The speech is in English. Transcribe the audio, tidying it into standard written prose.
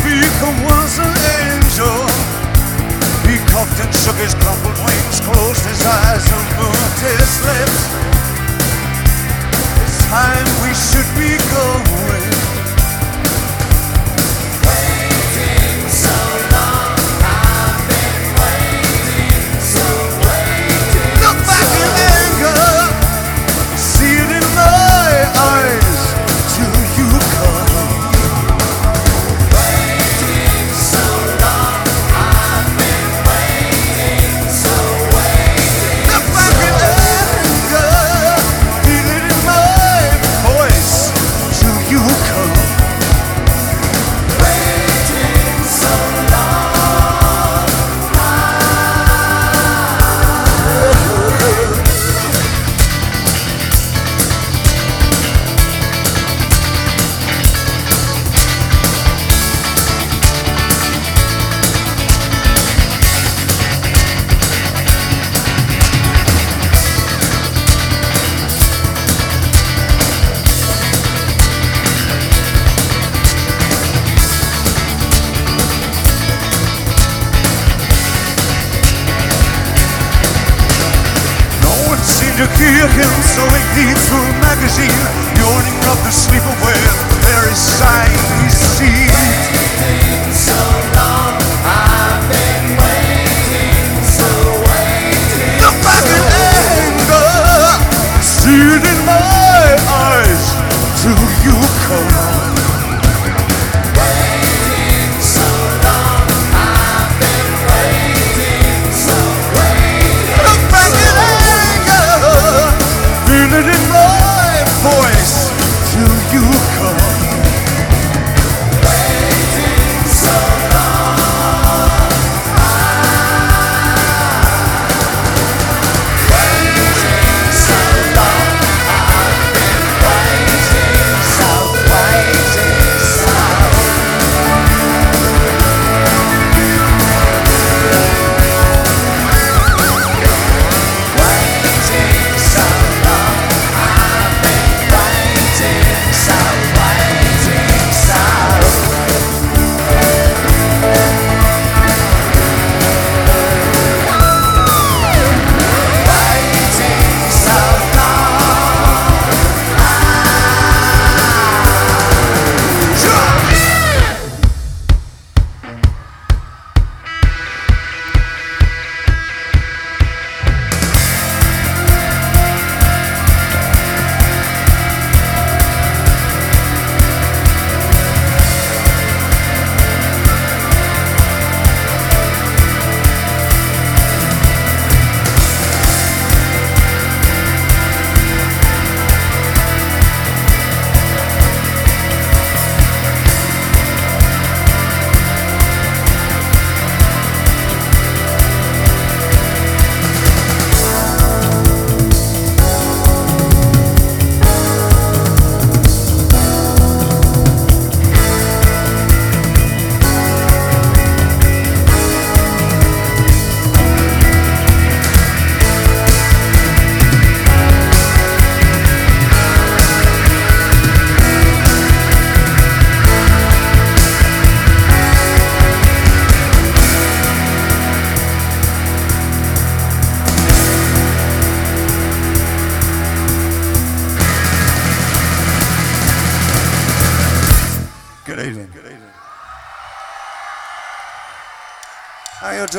Vehicle was an angel. He coughed and shook his crumpled wings, closed his eyes and moved his lips. It's time we should be going. Waiting so long, I've been waiting, so waiting. Look back in anger, see it in my eyes till you come. Waiting so long, I've been waiting, so waiting. Look back in anger, feel it in my voice till you come. Waiting so long, No one seemed to hear him, so he leads through a magazine, yawning of the sleeper where the very sign he sees. waiting so long, I've been waiting, so waiting. Look back in anger, see it in my eyes till you come. Waiting so long, I've been waiting, so waiting. Look back in anger, feel it in my voice till you come. Waiting so long, waiting so long, I've been waiting, so waiting, so. Waiting so long, I've been waiting, so waiting, so. Waiting so long, Good evening. How you doing?